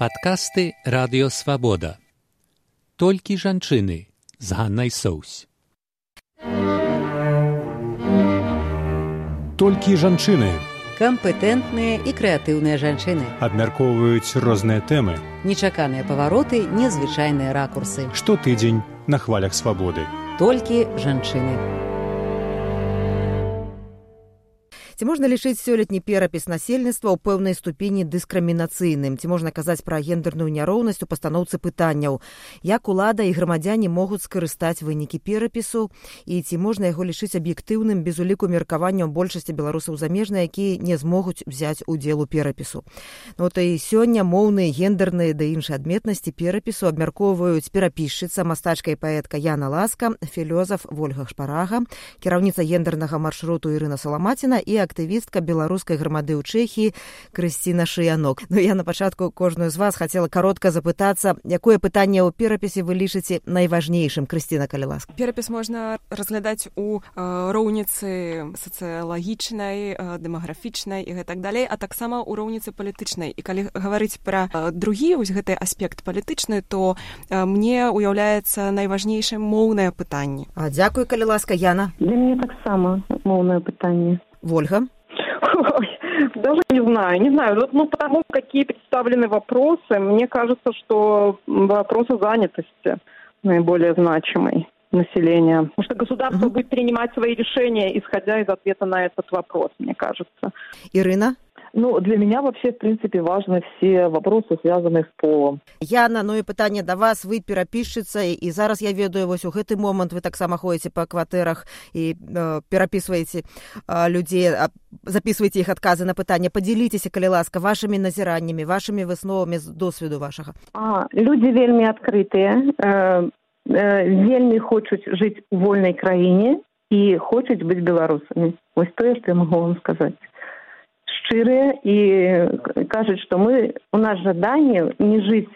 Падкасты Радыё Свабода. Толькі жанчыны з Ганнай Соўсь. Толькі жанчыны. Кампетэнтныя і крэатыўныя жанчыны. Абмяркоўваюць розныя тэмы. Нечаканыя павароты, незвычайныя ракурсы. Штотыдзень на хвалях свабоды. Толькі жанчыны. Ці можна лічыць сёлетні перапіс насельніцтва ў пэўнай ступені дыскрымінацыйным? Ці можна казаць пра гендерную няроўнасць у пастаноўцы пытанняў? Як улада і грамадзяне могуць скарыстаць вынікі перапісу? І ці можна яго лічыць аб'ектыўным без уліку меркаванняў большасці беларусаў замежныя, якія не змогуць узяць удзел у перапісу? І сёння моўныя, гендерныя да іншай адметнасці перапісу абмяркоўваюць перапісчыца, мастачка і паэтка Яна Ласка, філёзаф Вольга Шпарага, кіраўніца гендернага маршруту Ірына Саламаціна і актывістка беларускай грамады ў Чэхіі Крысціна Шыянок. Я на пачатку кожную з вас хацела каротка запытацца, якое пытанне ў перапісе вы лічыце найважнейшым? Крысціна, калі ласка. Перапіс можна разглядаць у роўніцы сацыялагічнай, дэмаграфічнай і гэтак далей, а таксама ў роўніцы палітычнай. І калі гаварыць пра другі гэты аспект палітычны, то мне уяўляецца найважнейшым моўнае пытанне. Дзякуй, калі ласка. Яна? Для мяне таксама моўнае пытанне. Вольга? Ой, даже не знаю. Потому какие представлены вопросы, мне кажется, что вопросы занятости наиболее значимый населения. Потому что государство будет принимать свои решения, исходя из ответа на этот вопрос, мне кажется. Ирина? Для меня вообще, в принципе, важны все вопросы, связанные с полом. Яна, і пытанне да вас, вы перапісчыца, і зараз я ведаю, вось у гэты момант вы таксама ходзіце па кватэрах і перапісваеце людзей, записваеце іх адказы на пытанне. Падзяліцеся, калі ласка, вашымі назіраннямі, вашымі высновамі з досведу вашага. Людзі вельмі адкрытыя, вельмі хочуць жыць у вольнай краіне і хочуць быць беларусамі. Вось тое, што я магу вам сказаць. Шчырыя і кажуць, што у нас жаданне не жыць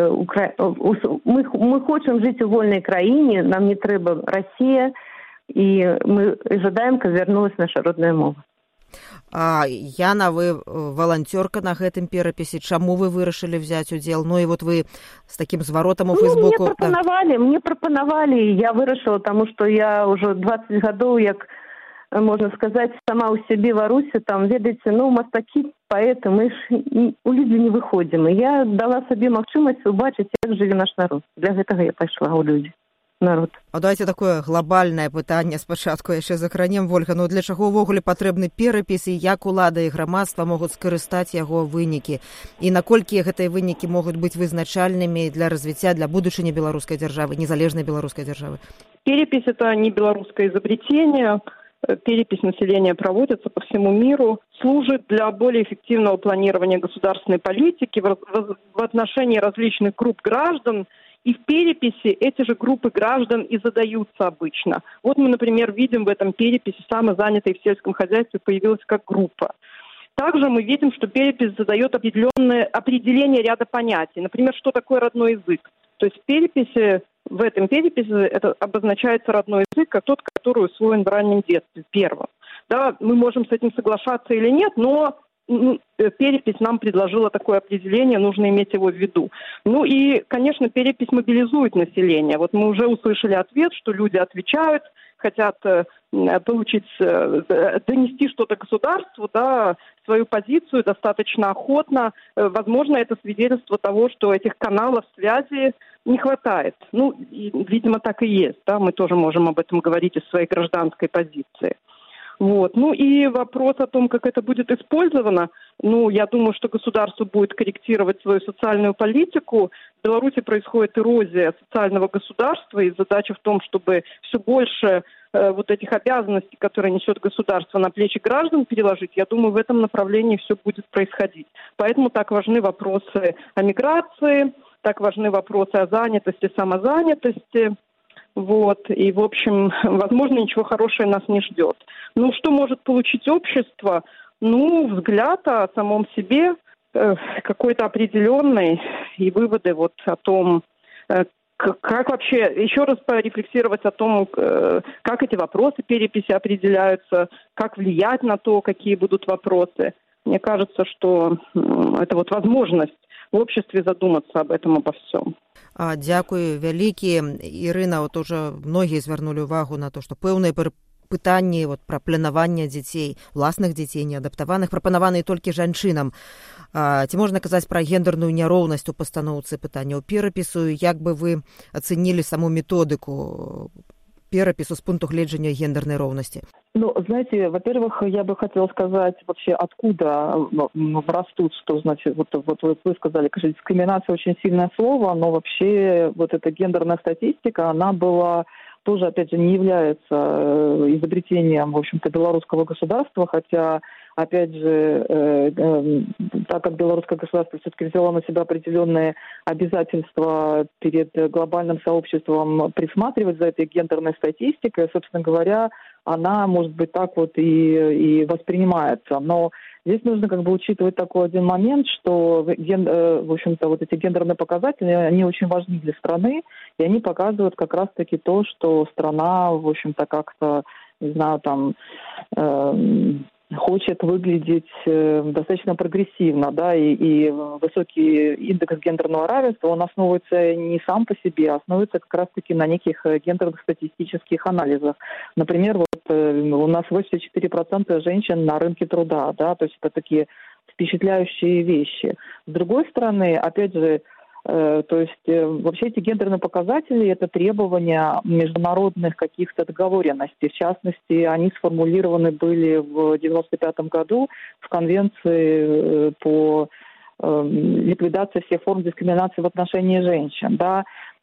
мы хочам жыць у вольнай краіне, нам не трэба Расія, і мы жадаем, каб вярнулась наша родная мова. Яна, вы валанцёрка на гэтым перапісе. Чаму вы вырашылі взяць удзел? І вы з такім зваротам у Фейсбуку... Мне прапанавалі, я вырашыла, таму што я ўжо 20 гадоў, як можно сказать, сама у себе в Арусе, там, ведаеце, мастакі, паэты, мы ж у людзі не выходзім. І я дала сабе магчымасць убачыць, як жыве наш народ. Для гэтага я пайшла ў людзі, народ. Давайте такое глобальнае пытанне спачатку яшчэ закранем, Вольга. Для чаго ўвогуле патрэбны перапіс, і як улада і грамадства могуць скарыстаць яго вынікі? І наколькі гэтыя вынікі могуць быць вызначальнымі для развіцця, для будучыні беларускай дзяржавы, незалежнай беларускай дзяржавы? Перепись – это не белорусское изобретение. Перепись населения проводится по всему миру, служит для более эффективного планирования государственной политики в отношении различных групп граждан. И в переписи эти же группы граждан и задаются обычно. Вот мы, например, видим в этом переписи самозанятые в сельском хозяйстве появилась как группа. Также мы видим, что перепись задает определенное определение ряда понятий. Например, что такое родной язык. То есть в этом переписи это обозначается родной язык, как тот, который усвоен в раннем детстве, первым. Да, мы можем с этим соглашаться или нет, но перепись нам предложила такое определение, нужно иметь его в виду. И, конечно, перепись мобилизует население. Вот мы уже услышали ответ, что люди отвечают, хотят донести что-то государству, да, свою позицию достаточно охотно. Возможно, это свидетельство того, что этих каналов связи не хватает. И, видимо, так и есть. Да? Мы тоже можем об этом говорить из своей гражданской позиции. И вопрос о том, как это будет использовано, я думаю, что государство будет корректировать свою социальную политику. В Беларуси происходит эрозия социального государства, и задача в том, чтобы все больше вот этих обязанностей, которые несет государство, на плечи граждан переложить. Я думаю, в этом направлении все будет происходить. Поэтому так важны вопросы о миграции, так важны вопросы о занятости, самозанятости. И, в общем, возможно, ничего хорошего нас не ждет. Что может получить общество? Взгляд о самом себе, какой-то определенный, и выводы о том, как вообще, еще раз порефлексировать о том, как эти вопросы переписи определяются, как влиять на то, какие будут вопросы. мне кажется, что это вот возможность в обществе задуматься об этом, обо всем. Дзякую вялікі. Ірына, вот уже многія звярнулі ўвагу на то, што пэўныя пытанні вот, пра планаванне дзяцей, уласных дзяцей, неадаптаваных, прапанаваныя толькі жанчынам. Ці можна казаць пра гендерную няроўнасць у пастаноўцы пытанняў перапісу? Як бы вы ацэнілі саму методыку перапісу с пункту гледжання гендерной ровности? Ну, знаете, во-первых, я бы хотела сказать вообще, откуда растут, что значит, вот вы сказали, конечно, дискриминация очень сильное слово, но вообще вот эта гендерная статистика, она была тоже, опять же, не является изобретением, в общем-то, белорусского государства, хотя, опять же, так как белорусское государство все-таки взяло на себя определенные обязательства перед глобальным сообществом присматривать за этой гендерной статистикой, собственно говоря, она, может быть, так вот и воспринимается. Но здесь нужно как бы учитывать такой один момент, что, в общем-то, вот эти гендерные показатели, они очень важны для страны, и они показывают как раз-таки то, что страна, в общем-то, как-то, не знаю, там, хочет выглядеть достаточно прогрессивно, да, и высокий индекс гендерного равенства, он основывается не сам по себе, а основывается как раз-таки на неких гендерных статистических анализах. Например, вот у нас 84% женщин на рынке труда, да, то есть это такие впечатляющие вещи. С другой стороны, опять же, то есть вообще эти гендерные показатели – это требования международных каких-то договоренностей. В частности, они сформулированы были в 1995 году в Конвенции по ликвидации всех форм дискриминации в отношении женщин. Да?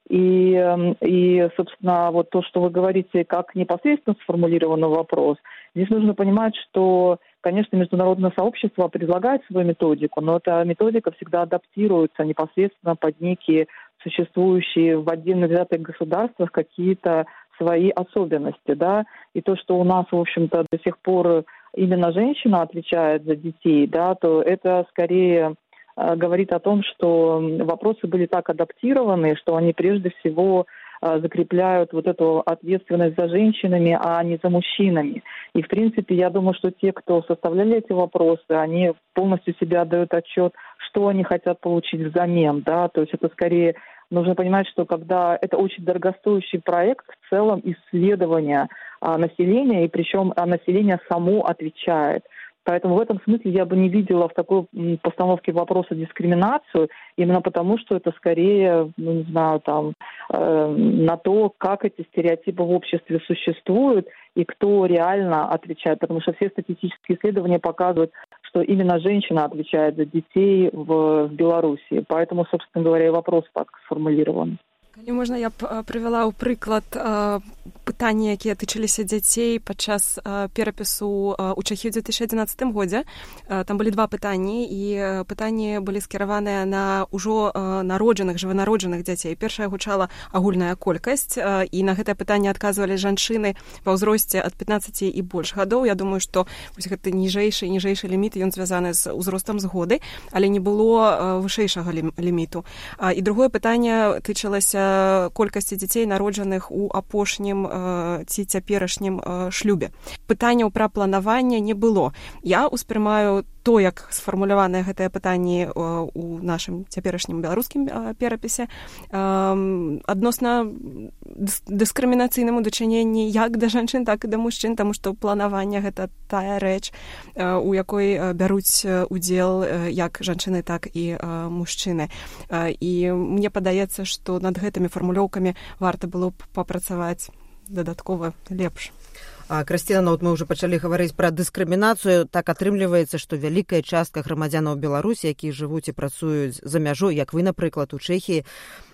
И, собственно, вот то, что вы говорите, как непосредственно сформулирован вопрос, здесь нужно понимать, что, конечно, международное сообщество предлагает свою методику, но эта методика всегда адаптируется непосредственно под некие существующие в отдельно взятых государствах какие-то свои особенности, да, и то, что у нас, в общем-то, до сих пор именно женщина отвечает за детей, да, то это скорее говорит о том, что вопросы были так адаптированы, что они прежде всего закрепляют вот эту ответственность за женщинами, а не за мужчинами. И, в принципе, я думаю, что те, кто составляли эти вопросы, они полностью себе отдают отчет, что они хотят получить взамен, да, то есть это скорее нужно понимать, что когда это очень дорогостоящий проект, в целом исследования населения, и причем население само отвечает. Поэтому в этом смысле я бы не видела в такой постановке вопроса дискриминацию, именно потому, что это скорее, ну, не знаю, там, на то, как эти стереотипы в обществе существуют и кто реально отвечает. Потому что все статистические исследования показывают, что именно женщина отвечает за детей в Беларуси. Поэтому, собственно говоря, и вопрос так сформулирован. Калі можна, я б прывяла ў прыклад пытанні, якія тычыліся дзяцей падчас перапісу ў Чэхіі ў 2011 годзе. Там былі два пытанні, і пытанні былі скіраваныя на ўжо народжаных, жыванароджаных дзяцей. Першая гучала агульная колькасць, і на гэтае пытанне адказвалі жанчыны ва ўзросце ад 15 і больш гадоў. Я думаю, што гэты ніжэйшы ліміт, ён звязаны з узростам згоды, але не было вышэйшага ліміту. І другое пытанне тычылася колькасці дзяцей, народжаных у апошнім ці цяперашнім шлюбе. Пытанняў пра планаванне не было. Я ўспрымаю то, як сфармуляванае гэтае пытанне у нашым цяперашнім беларускім перапісе адносна дыскрымінацыйнаму дачыненні як да жанчын, так і да мужчын, таму што планаванне гэта тая рэч, у якой бяруць удзел як жанчыны, так і мужчыны. І мне падаецца, што над гэтымі фармулёўкамі варта было б папрацаваць дадаткова лепш. Крысціна, вот мы ўжо пачалі гаварыць пра дыскрымінацыю. Так атрымліваецца, што вялікая частка грамадзянаў Беларусі, якія жывуць і працуюць за мяжой, як вы, напрыклад, у Чэхіі,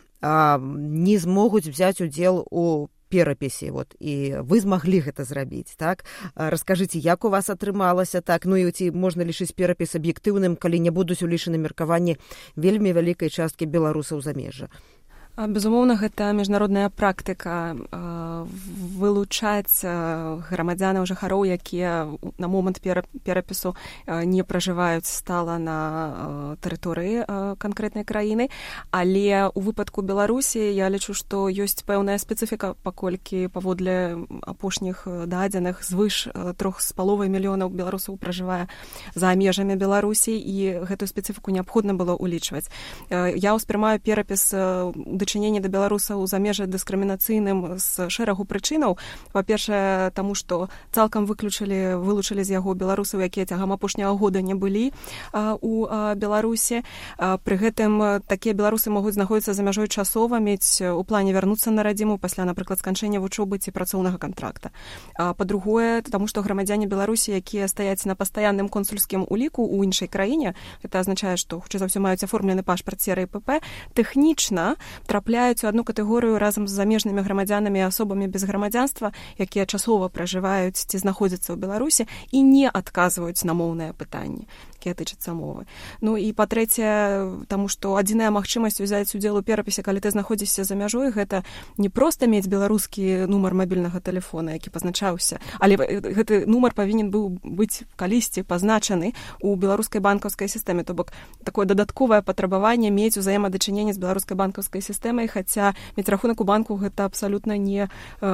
не змогуць взяць удзел у перапісе. Вот, і вы змаглі гэта зрабіць, так? Раскажыце, як у вас атрымалася так? Ну і ці можна лічыць перапіс аб'ектыўным, калі не будуць улічаны меркаванні вельмі вялікай часткі беларусаў замежжа? Безумоўна, гэта міжнародная практыка вылучаць грамадзянаў жыхароў, якія на момант перапісу не пражываюць стала на тэрыторыі канкрэтнай краіны. Але ў выпадку Беларусі я лічу, што ёсць пэўная спецыфіка, паколькі паводле апошніх дадзеных звыш 3,5 мільёнаў беларусаў пражывае за межамі Беларусі, і гэтую спецыфіку неабходна было ўлічваць. Я ўспрымаю перапіс дачынення да беларусаў за межы дыскрымінацыйным з шэрагу прычынаў. Па-першае, таму што цалкам вылучылі з яго беларусаў, якія цягам апошняга года не былі у Беларусі. Пры гэтым такія беларусы могуць знаходзіцца за мяжой часова, мець у плане вярнуцца на радзіму пасля, напрыклад, сканчэння вучобы ці працоўнага кантракта. Па-другое, таму што грамадзяне Беларусі, якія стаяць на пастаянным консульскім уліку ў іншай краіне, гэта азначае, што хутчэй за ўсё маюць аформлены пашпарт серыі ПП, тэхнічна трапляюць у адну катэгорыю разам з замежнымі грамадзянамі і асобамі без грамадзянства, якія часова пражываюць ці знаходзяцца ў Беларусі і не адказваюць на моўныя пытанні, якія тычацца мовы. Ну і па-трэцяе, таму што адзіная магчымасць узяць удзел у перапісе, калі ты знаходзішся за мяжой, гэта не проста мець беларускі нумар мабільнага тэлефона, які пазначаўся, але гэты нумар павінен быў быць калісьці пазначаны ў беларускай банкаўскай сістэме, то бок такое дадатковае патрабаванне мець узаемадачыненне з беларускай банкаўскай сістэмай, хаця мець рахунак у банку гэта абсалютна не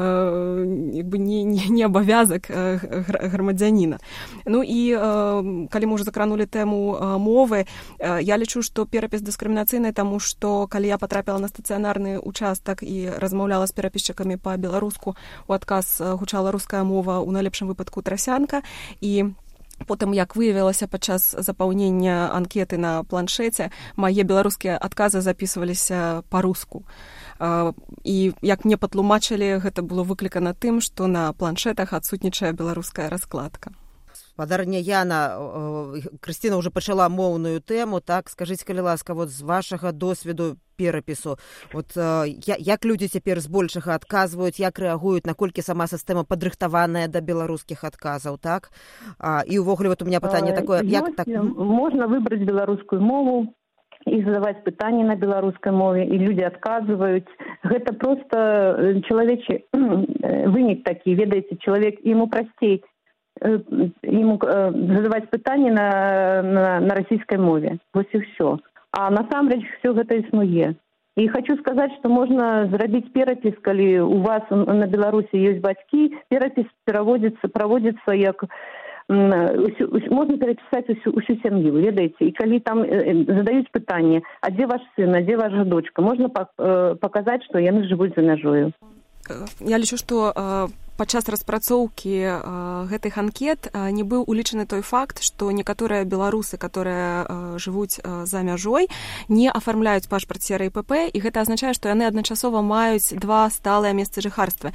абавязак грамадзяніна. Ну і калі мы ўжо закранулі тэму мовы, я лічу, што перапіс дыскрымінацыйны, таму што калі я патрапіла на стацыянарны участак і размаўляла з перапісчыкамі па-беларуску, у адказ гучала руская мова, у найлепшым выпадку трасянка, і потым, як выявілася падчас запаўнення анкеты на планшеце, мае беларускія адказы запісваліся па-руску. І як мне патлумачылі, гэта было выклікана тым, што на планшетах адсутнічае беларуская раскладка. Спадарня Яна, Крысціна ўжо пачала моўную тэму, так, скажыце, калі ласка, вот з вашага досведу перапісу, вот як людзі цяпер збольшага адказваюць, як рэагуюць, наколькі сама сістэма падрыхтаваная да беларускіх адказаў, так? І ўвогуле вот у меня пытанне такое, як так? Можна выбраць беларускую мову і задаваць пытанні на беларускай мове, і людзі адказваюць. Гэта проста чалавечы вынік такі, ведаеце, чалавек, ему прасцей ему задаваць пытанні на расійскай мове. Вось і ўсё. А насамрэч все гэта існуе. І хочу сказаць, што можна зрабіць перапіс, калі у вас на Беларусі ёсць бацькі, перапіс праводзіцца як можна перапісаць усю сям'ю, ведаеце, і калі там задаюць пытанне, а дзе ваш сын, а дзе ваша дочка, можна паказаць, што яны жывуць за мяжою. Я лічу, што падчас распрацоўкі гэтых анкет не быў улічаны той факт, што некаторыя беларусы, которые жывуць за мяжой, не афармляюць пашпарт серыі ПП, і гэта азначае, што яны адначасова маюць два сталыя месцы жыхарства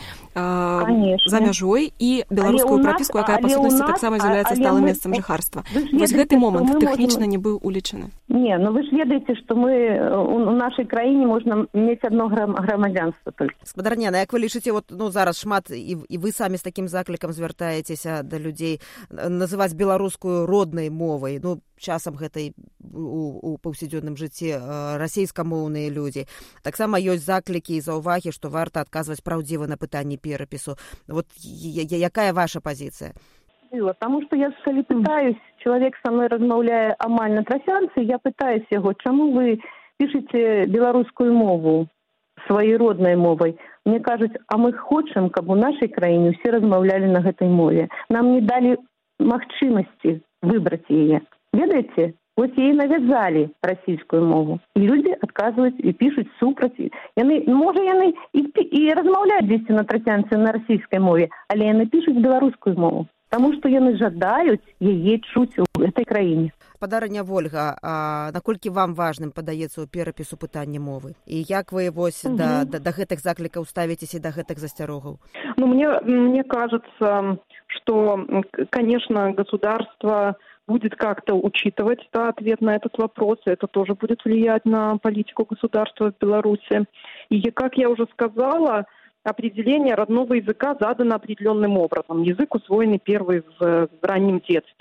за мяжой і беларускую прапіску, якая па сутнасці таксама з'яўляецца сталым месцам жыхарства. Вось гэты момант тэхнічна не быў улічаны. Не, ну вы ж ведаеце, што мы у нашай краіне можна мець адно грамадзянства толькі. Спадарня, як вы лічыце, вот, ну, зараз шмат і вы самі з такім заклікам звяртаецеся да людзей называць беларускую роднай мовай, ну, часам гэта у паўсядзённым жыцці расейскамоўныя людзі. Таксама ёсць заклікі і заўвагі, што варта адказваць праўдзіва на пытанні перапісу. Вот якая ваша пазіцыя? Потому что я, калі пытаюсь, чалавек са мной размаўляе амаль на трасянцы, я пытаюсь яго, чаму вы пішаце беларускую мову сваёй роднай мовай? Мне кажуць, а мы хочам, каб у нашай краіне ўсе размаўлялі на гэтай мове. Нам не далі магчымасці выбраць яе. Ведаеце? Вось яе навязалі расійскую мову. І людзі адказваюць і пішуць супраць. Можа, яны і размаўляюць дзесьці на трасянцы на расійскай мове, але яны пішуць беларускую мову. Таму што яны жадаюць яе чуць у гэтай краіне. Спадарня Вольга, наколькі вам важным падаецца ў перапісу пытання мовы? І як вы вось да гэтых заклікаў ставіцеся, да гэтых засцярогаў? Ну, мне кажется, что, конечно, государство будет как-то учитывать ответ на этот вопрос, и это тоже будет влиять на политику государства в Беларуси. И, как я уже сказала, определение родного языка задано определенным образом. Язык усвоенный первый в раннем детстве.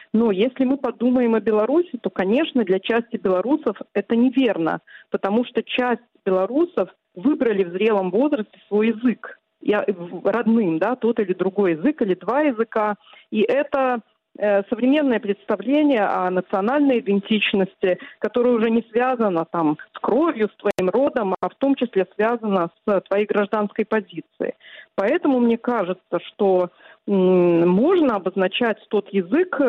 Но если мы подумаем о Беларуси, то, конечно, для части белорусов это неверно, потому что часть белорусов выбрали в зрелом возрасте свой язык, родным, да, тот или другой язык, или два языка, и это современное представление о национальной идентичности, которое уже не связано там с кровью, с твоим родом, а в том числе связано с твоей гражданской позицией. Поэтому мне кажется, что можно обозначать тот язык,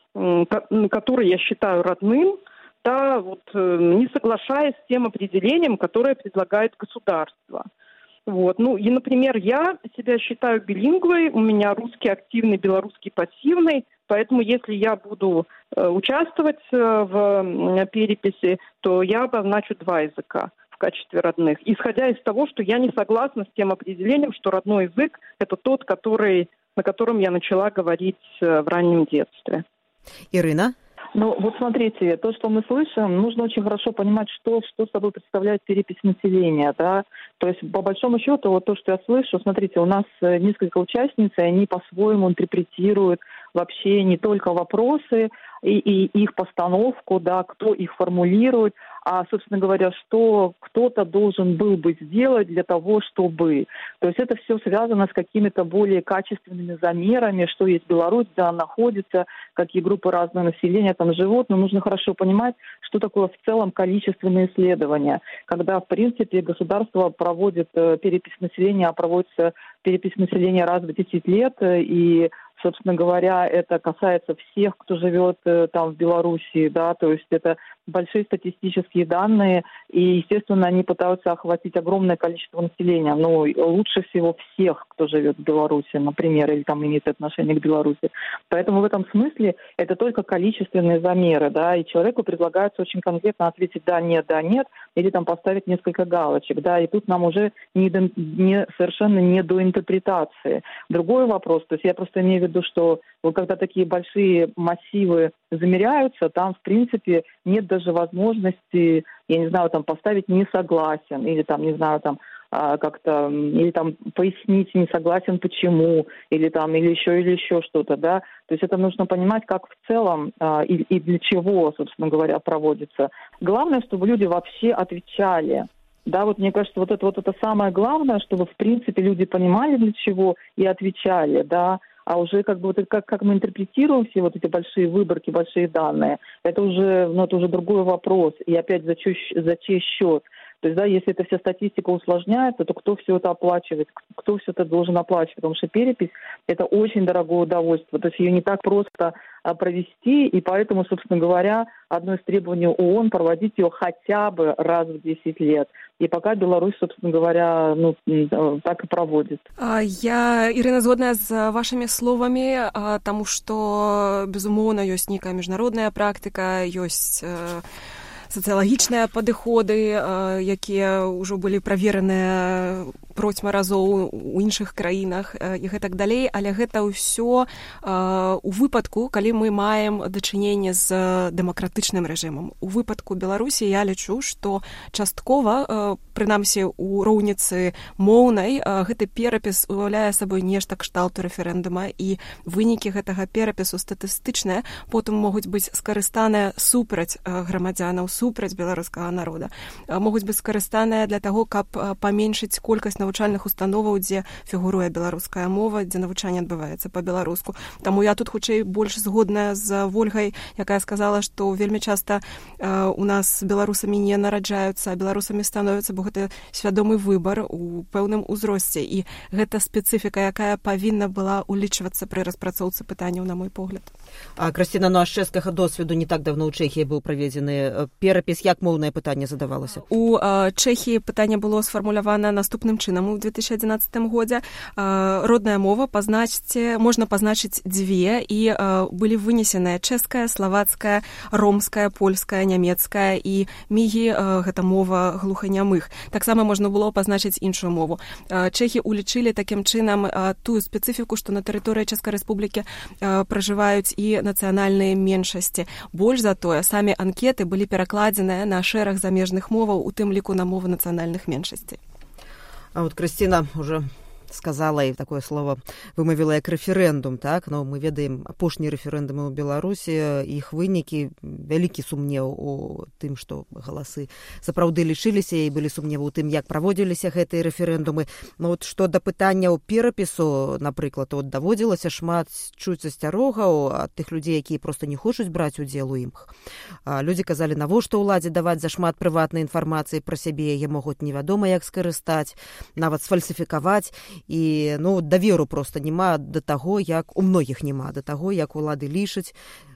который я считаю родным, да, вот, не соглашаясь с тем определением, которое предлагает государство. Вот. Ну, и, например, я себя считаю билингвой, у меня русский активный, белорусский пассивный, поэтому если я буду участвовать в переписи, то я обозначу два языка в качестве родных, исходя из того, что я не согласна с тем определением, что родной язык – это тот, на котором я начала говорить в раннем детстве. Ирина? Ну, вот смотрите, то, что мы слышим, нужно очень хорошо понимать, что собой представляет перепись населения, да. То есть, по большому счету, вот то, что я слышу, смотрите, у нас несколько участниц, и они по-своему интерпретируют вообще не только вопросы и их постановку, да, кто их формулирует, а, собственно говоря, что кто-то должен был бы сделать для того, чтобы. То есть это все связано с какими-то более качественными замерами, что есть Беларусь, где она находится, какие группы разного населения там живут. Но нужно хорошо понимать, что такое в целом количественные исследования. Когда, в принципе, государство проводит перепись населения, а проводится перепись населения раз в 10 лет, и собственно говоря, это касается всех, кто живет там в Белоруссии, да, то есть это большие статистические данные, и, естественно, они пытаются охватить огромное количество населения, но лучше всего всех, кто живет в Беларуси, например, или там имеет отношение к Беларуси. Поэтому в этом смысле это только количественные замеры, да, и человеку предлагается очень конкретно ответить «да, нет», или там поставить несколько галочек, да, и тут нам уже совершенно не до интерпретации. Другой вопрос, то есть я просто имею в виду, что вот когда такие большие массивы замеряются, там, в принципе, нет даже возможности, я не знаю, там, поставить «не согласен», или там, не знаю, там, как-то, или там пояснить «не согласен почему», или там, или еще что-то, да. То есть это нужно понимать, как в целом и для чего, собственно говоря, проводится. Главное, чтобы люди вообще отвечали. Да, вот мне кажется, вот это самое главное, чтобы, в принципе, люди понимали, для чего, и отвечали, да. А уже как бы вот как мы интерпретируем все вот эти большие выборки, большие данные, это уже другой вопрос. И опять за чей счет. То есть, да, если эта вся статистика усложняется, то кто все это оплачивает, кто все это должен оплачивать? Потому что перепись – это очень дорогое удовольствие. То есть ее не так просто провести, и поэтому, собственно говоря, одно из требований ООН – проводить ее хотя бы раз в 10 лет. И пока Беларусь, собственно говоря, так и проводит. Я, Ірина, згодна з вашими словами, тому што, безумоўна, ёсць нейкая міжнародная практыка, ёсць сацыялагічныя падыходы, якія ўжо былі правераныя процьма разоў у іншых краінах і гэтак далей, але гэта ўсё у выпадку, калі мы маем дачыненне з дэмакратычным рэжымам. У выпадку Беларусі я лічу, што часткова, прынамсі у роўніцы моўнай, гэты перапіс уяўляе сабой нешта кшталту рэферэндума, і вынікі гэтага перапісу статыстычныя потым могуць быць скарыстаныя супраць грамадзянаў, супраць беларускага народа, могуць быць скарыстаныя для таго, каб паменшыць колькасць навучальных установаў, дзе фігуруе беларуская мова, дзе навучанне адбываецца па-беларуску. Таму я тут хутчэй больш згодная з Вольгай, якая сказала, што вельмі часта у нас беларусамі не нараджаюцца, а беларусамі становяцца, бо гэта свядомы выбар у пэўным узросце. І гэта спецыфіка, якая павінна была улічвацца пры распрацоўцы пытанняў, на мой погляд. Крысціна, ну а з чэшскага досведу не так давно ў Чэхіі быў праведзены перапіс. Як моўнае пытанне задавалася? У Чэхіі пытанне было сфармулявана наступным чынам у 2011 годзе. Родная мова можна пазначыць дзве, і былі вынесеныя чэшская, славацкая, ромская, польская, нямецкая і мігі, гэта мова глуханямых. Таксама можна было пазначыць іншую мову. Чэхі улічылі такім чынам тую спецыфіку, што на тэрыторыі Чэшскай Рэспублікі пражываюць і нацыянальныя меншасці. Больш за тое, самі анкеты былі перакладзеныя на шэраг замежных моваў, у тым ліку на мовы нацыянальных меншасцей. А вот, Крысціна, уже сказала і такое слово вымавіла як рэферэндум, так? Но мы ведаем апошнія рэферэндумы ў Беларусі, іх вынікі, вялікі сумнеў у тым, што галасы сапраўды лічыліся, і былі сумневы ў тым, як праводзіліся гэтыя рэферэндумы. Но вот што да пытанняў перапісу, напрыклад, от даводзілася шмат чуць асцярогаў ад тых людзей, якія проста не хочуць браць удзел у іх. Людзі казалі, навошта ўладзе даваць зашмат прыватнай інфармацыі пра сябе, яе могуць невядома як скарыстаць, нават сфальсіфікаваць, і даверу проста няма да таго, як у многіх няма, да таго, як улады лічаць,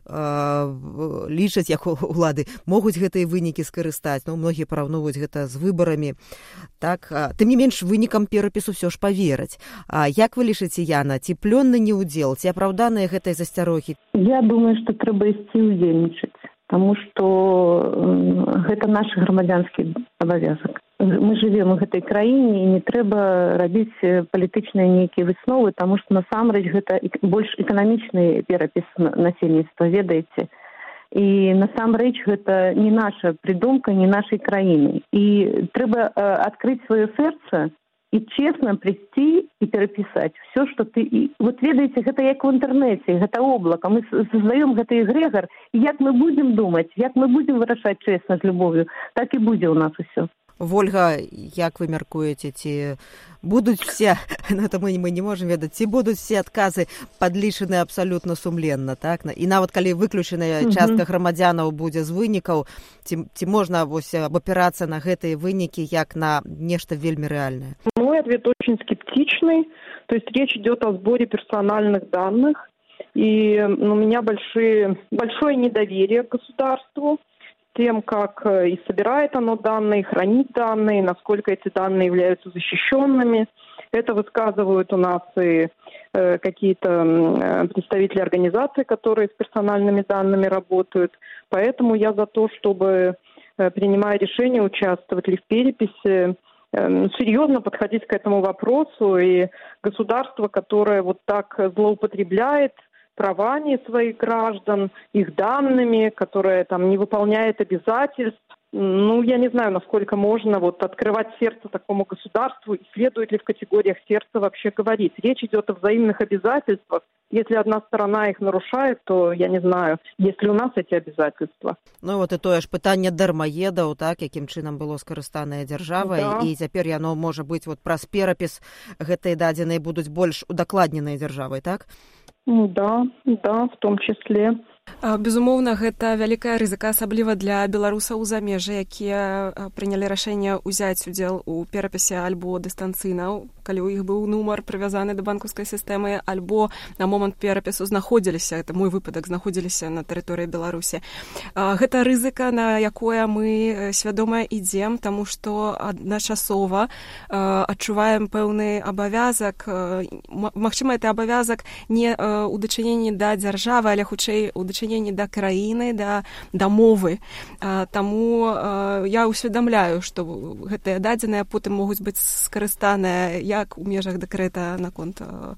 як улады могуць гэтыя вынікі скарыстаць. Многія параўноўваюць гэта з выбарамі. Так, тым не менш, вынікам перапісу ўсё ж повераць. Як вы лічыце, Яна, ці плённы неўдзел, ці апраўданыя гэтай засцярогі? Я думаю, што трэба ісці ўдзельнічаць, таму што гэта наш грамадзянскі абавязак. Мы жывем у гэтай краіне, і не трэба рабіць палітычныя нейкія высновы, таму што насамрэч гэта больш эканамічны перапіс насельніцтва, ведаеце. І насамрэч гэта не наша прыдумка, не нашай краіны. І трэба адкрыць сваё сэрца і чесна прыйсці і перапісаць все, што ты... Вот ведаеце, гэта як у інтэрнэце, гэта облака. Мы создаем гэты эгрэгар, і як мы будзем думаць, як мы будзем вырашаць чесна з любов'ю, так і будзе ў нас усё. Вольга, як вы мяркуеце, ці будуць все, это мы не можам ведаць, ці будуць все адказы падлічаны абсалютна сумленна, так? І нават калі выключаная частка грамадзянаў будзе з вынікаў, ці можна абапірацца на гэтыя вынікі як на нешта вельмі рэальнае? Мой ответ очень скептичный. То есть речь идет о сборе персональных данных, и у меня большое недоверие к государству, тем, как и собирает оно данные, хранит данные, насколько эти данные являются защищенными. Это высказывают у нас и какие-то представители организаций, которые с персональными данными работают. Поэтому я за то, чтобы, принимая решение, участвовать ли в переписи, серьезно подходить к этому вопросу. И государство, которое вот так злоупотребляет правами своих граждан, их данными, которая там не выполняет обязательств. Я не знаю, насколько можно открывать сердце такому государству, и следует ли в категориях сердца вообще говорить. Речь идет о взаимных обязательствах. Если одна сторона их нарушает, то я не знаю, есть ли у нас эти обязательства. І тое ж пытанне дармаедаў, так, якім чынам было скарыстанае дзяржавай, да. І цяпер яно можа быць праз перапіс гэтыя дадзеныя будуць больш удакладненыя дзяржавай, так? Да, в том числе. Безумоўна, гэта вялікая рызыка, асабліва для беларусаў у замежжы, якія прынялі рашэнне ўзяць удзел у перапісе альбо дыстанцыйна, калі ў іх быў нумар прывязаны да банкаўскай сістэмы, альбо на момант перапісу знаходзіліся, это мой выпадак, знаходзіліся на тэрыторыі Беларусі. Гэта рызыка, на якое мы свядома ідзем, таму што адначасова адчуваем пэўны абавязак, магчыма, это абавязак не у дачыненні да дзяржавы, але хутчэй у дачыненні да краіны, да мовы. Таму я ўсведамляю, што гэтыя дадзеныя потым могуць быць скарыстаныя як у межах дэкрэта наконт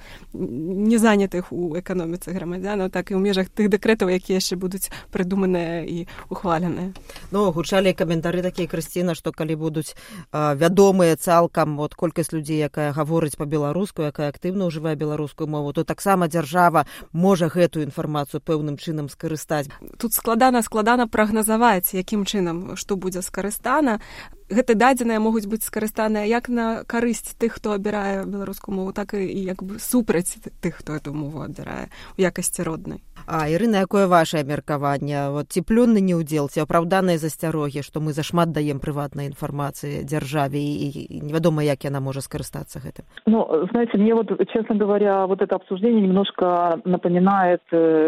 незанятых у эканоміцы грамадзянаў, так і ў межах тых дэкрэтаў, якія яшчэ будуць прыдуманыя і ухваленыя. Гучалі каментары такія, Крысціна, што калі будуць вядомыя цалкам колькасць людзей, якая гаворыць па-беларуску, якая актыўна ўжывае беларускую мову, то таксама дзяржава можа гэтую інфармацыю пэўным чынам скарыстаць. Тут складана прагназаваць, якім чынам што будзе скарыстана. Гэты дадзеныя могуць быць скарыстаныя як на карысць тых, хто абірае беларускую мову, так і як бы супраць тых, хто эту мову абірае у якасці роднай. Ірына, якое вашае меркаванне? Ці плённы неўдзел, ці апраўданыя засцярогі, што мы зашмат даем прыватнай інфармацыі дзяржаве, і невядома, як яна можа скарыстацца гэтым? Знаете, мне честно говоря, это обсуждение немножко напоминает,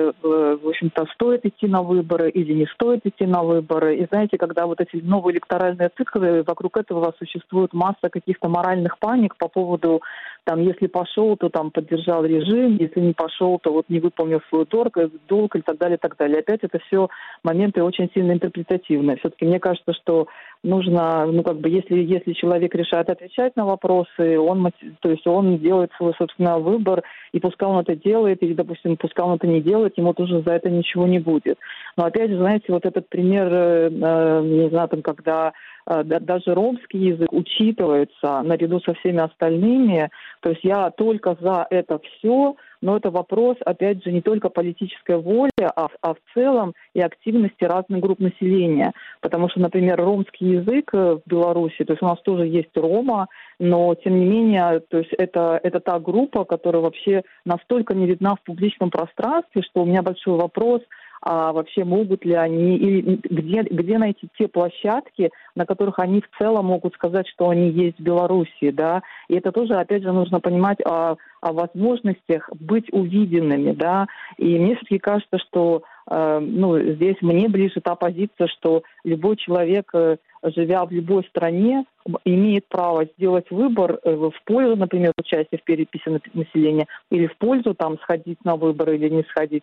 в общем-то, стоит идти на выборы или не стоит идти на выборы. И знаете, когда эти новые электоральные циклы, вокруг этого существует масса каких-то моральных паник по поводу, если пошел, то поддержал режим, если не пошел, то не выполнил свой долг и так далее, и так далее. Опять это все моменты очень сильно интерпретативные. Все-таки мне кажется, что нужно, если человек решает отвечать на вопросы, он делает свой, собственно, выбор, и пускай он это делает, или, допустим, пускай он это не делает, ему тоже за это ничего не будет. Но опять же, знаете, этот пример, не знаю, когда даже ромский язык учитывается наряду со всеми остальными. То есть я только за это все, но это вопрос, опять же, не только политической воли, а в целом и активности разных групп населения. Потому что, например, ромский язык в Беларуси, то есть у нас тоже есть рома, но, тем не менее, то есть это та группа, которая вообще настолько не видна в публичном пространстве, что у меня большой вопрос, а вообще могут ли они, или где найти те площадки, на которых они в целом могут сказать, что они есть в Беларуси, да, и это тоже, опять же, нужно понимать о возможностях быть увиденными, да, и мне все-таки кажется, что, здесь мне ближе та позиция, что любой человек, живя в любой стране, имеет право сделать выбор в пользу, например, участия в переписи населения, или в пользу там сходить на выборы или не сходить,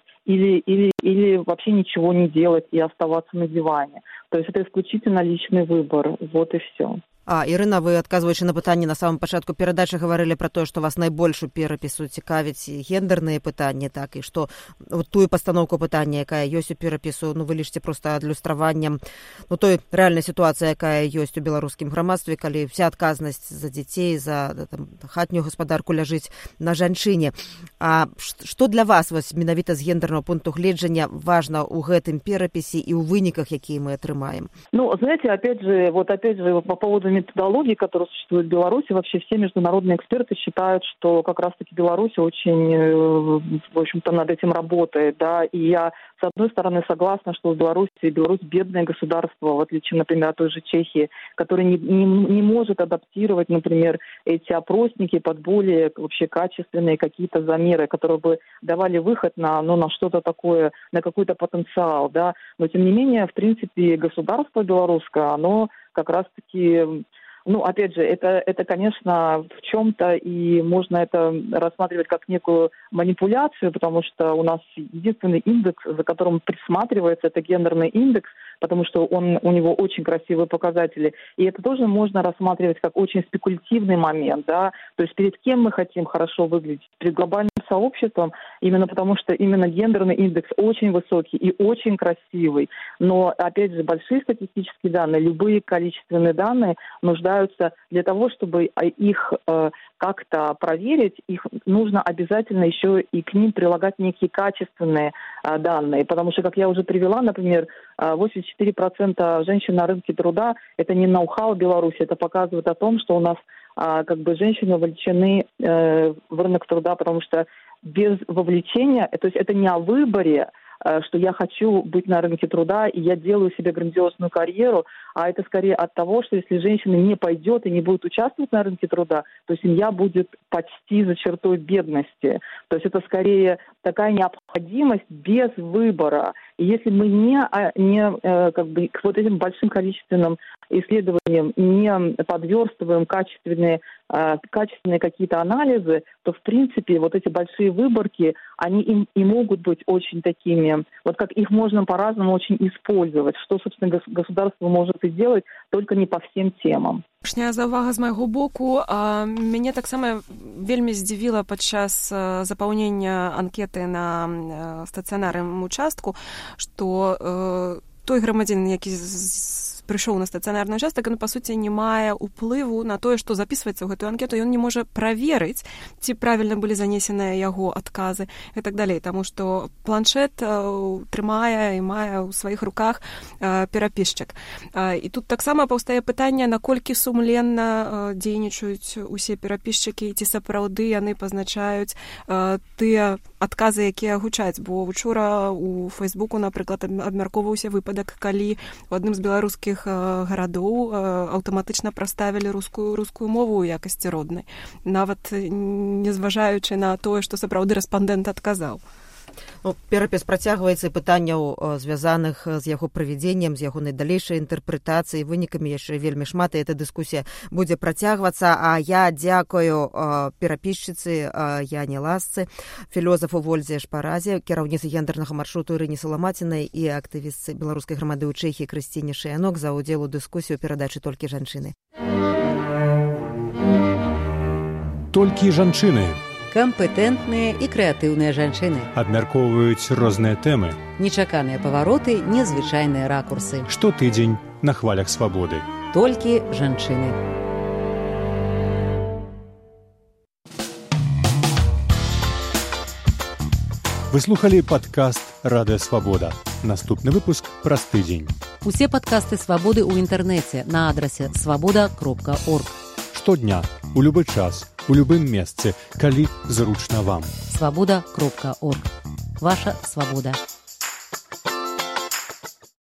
или вообще ничего не делать и оставаться на диване. То есть это исключительно личный выбор. Вот и все. Ірына, вы, адказваючы на пытанне на самом пачатку перадачы, гаварылі пра тое, што вас найбольш у перапісу цікавіць гендерныя пытанні, так, і што тую пастаноўку пытання, якая ёсць у перапісу, вы лічыце проста адлюстраваннем той рэальнай сітуацыі, якая ёсць у беларускім грамадстве, калі вся адказнасць за дзяцей, за хатнюю гаспадарку ляжыць на жанчыне. А што для вас менавіта з гендернага пункту гледжання важна ў гэтым перапісе і ў выніках, якія мы атрымаем? Знаете, опять же, по поводу методологии, которая существует в Беларуси, вообще все международные эксперты считают, что как раз-таки Беларусь очень, в общем-то, над этим работает, да, и я, с одной стороны, согласна, что Беларусь бедное государство, в отличие, например, от той же Чехии, которое не может адаптировать, например, эти опросники под более вообще качественные какие-то замеры, которые бы давали выход на что-то такое, на какой-то потенциал, да, но тем не менее, в принципе, государство белорусское, оно как раз-таки, опять же, это, конечно, в чем-то и можно это рассматривать как некую манипуляцию, потому что у нас единственный индекс, за которым присматривается, это гендерный индекс, потому что у него очень красивые показатели. И это тоже можно рассматривать как очень спекулятивный момент, да, то есть перед кем мы хотим хорошо выглядеть, перед глобальным сообществом, именно потому что именно гендерный индекс очень высокий и очень красивый. Но, опять же, большие статистические данные, любые количественные данные нуждаются для того, чтобы их как-то проверить, их нужно обязательно еще и к ним прилагать некие качественные данные, потому что, как я уже привела, например, 84% женщин на рынке труда – это не ноу-хау Беларуси, это показывает о том, что у нас женщины вовлечены в рынок труда, потому что без вовлечения, то есть это не о выборе, что я хочу быть на рынке труда, и я делаю себе грандиозную карьеру, а это скорее от того, что если женщина не пойдет и не будет участвовать на рынке труда, то семья будет почти за чертой бедности. То есть это скорее такая необходимость без выбора. И если мы к вот этим большим количественным исследованиям не подверстываем качественные какие-то анализы, то, в принципе, вот эти большие выборки, они и могут быть очень такими, вот как их можно по-разному очень использовать, что, собственно, государство может и делать, только не по всем темам. Апошняя заўвага з майго боку, мяне таксама вельмі здзівіла падчас запаўнення анкеты на стацыянарным участку, што той грамадзянін, які прыйшоў на стацыянарны участак, ён, па суці, не мае ўплыву на тое, што запісваецца ў гэтую анкету, ён не можа праверыць, ці правільна былі занесеныя яго адказы і так далей, таму што планшет трымае і мае ў сваіх руках перапісчык. І тут таксама паўстае пытанне, наколькі сумленна дзейнічаюць усе перапісчыкі, ці сапраўды яны пазначаюць тыя адказы, якія гучаць, бо учора у Фейсбуку, напрыклад, абмяркоўваўся выпадак, калі у адным з беларускіх гарадоў аўтаматычна праставілі рускую мову ў якасці роднай, нават не зважаючы на тое, што сапраўды рэспандэнт адказаў. Перапіс працягваецца, і пытанняў, звязаных з яго правядзеннем, з яго найдалейшай інтэрпрэтацыяй, вынікамі яшчэ вельмі шмат, і эта дыскусія будзе працягвацца. А я дзякую перапісчыцы Яне Ласцы, філёзафу Вользе Шпаразе, кіраўніцы гендернага маршруту Ірыне Саламацінай і актывістцы беларускай грамады ў Чэхіі Крысціне Шаянок за ўдзел у дыскусіі ў перадачы «Толькі жанчыны». Толькі жанчыны. Кампетэнтныя і крэатыўныя жанчыны. Абмяркоўваюць розныя тэмы. Нечаканыя павароты, незвычайныя ракурсы. Штотыдзень на хвалях свабоды. Толькі жанчыны. Вы слухали падкаст «Радыё Свабода». Наступны выпуск праз тыдзень. Усе падкасты «Свабоды» ў інтэрнэце на адрасе свабода.орг. Штодня, у любы час, у любым месцы, калі зручна вам. Свабода.орг. Ваша свабода.